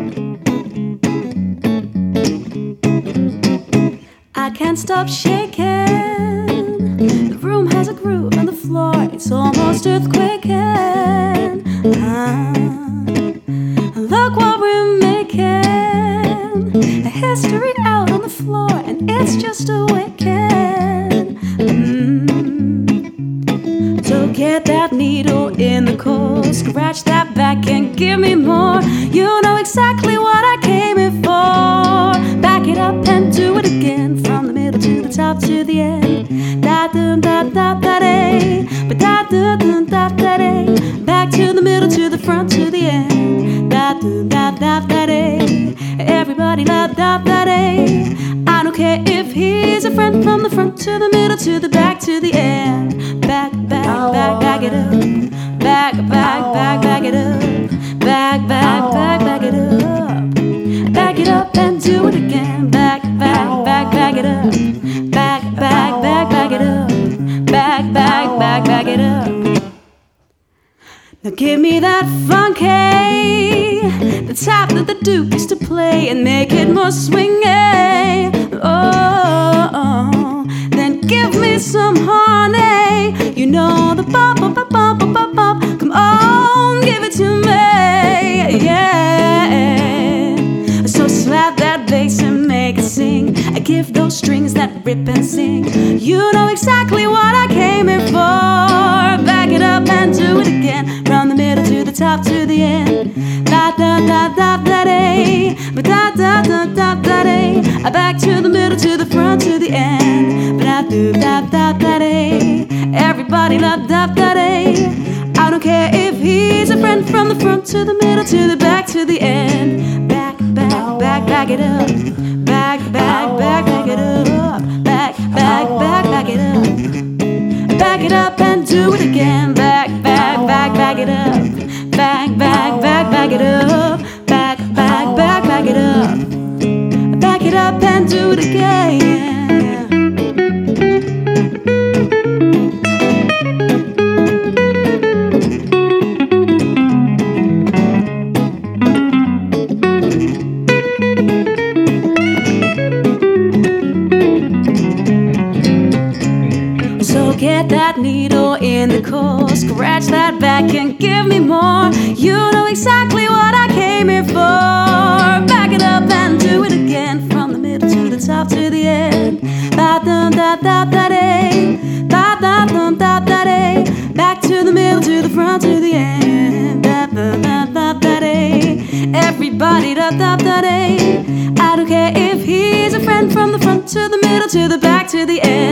I can't stop shaking. The room has a groove on the floor. It's almost earthquaking. Look what we're making. A history out on the floor, and it's just a weekend. So get that needle in the coal, scratch that back and give me more. You know exactly what I came here for. Back it up and do it again, from the middle to the top to the end. Da dum da da da day, but da dum da da day. Back to the middle, to the front, to the end. Da dum da da da day. Everybody la da da day. I don't care if he's a friend, from the front to the middle, to the back, to the end. Back, back, back, back it up. Back, back, back, back it up. Back, back, back, back it up. Back it up and do it again. Back, back, back, back it up. Back, back, back, back it up. Back, back, back, back it up. Now give me that funky, the type that the Duke used to play, and make it more swingy. Oh, then give me some honey. You know the bop, bop, bop, bop, bop, bop. Come on, give it to me, yeah. So slap that bass and make it sing. I give those strings that rip and sing. You know exactly what I came here for. Back it up and do it again, from the middle to the top to the end. Da da da da da day, but da da da da da day. Back to the middle, to the front, to the end. Da da da da da day. Everybody la da da day. I don't care if he's a friend, from the front to the middle, to the back, to the end. Back, back, back, back it up. Back, back, back, back it up. Back, back, back, back it up. Back it up and do it again. Back, back, back, back it up. Back, back, back, back it up. Back, back, back, back it up. Back it up and do it again. So get that needle in the coal, scratch that back and give me more. You know exactly what I came here for. Back it up and do it again, from the middle to the top to the end. Da dum da da da day, da da dum da da day. Back to the middle, to the front, to the end. Da da da da da day. Everybody da da da day. I don't care if he's a friend, from the front to the middle, to the back, to the end.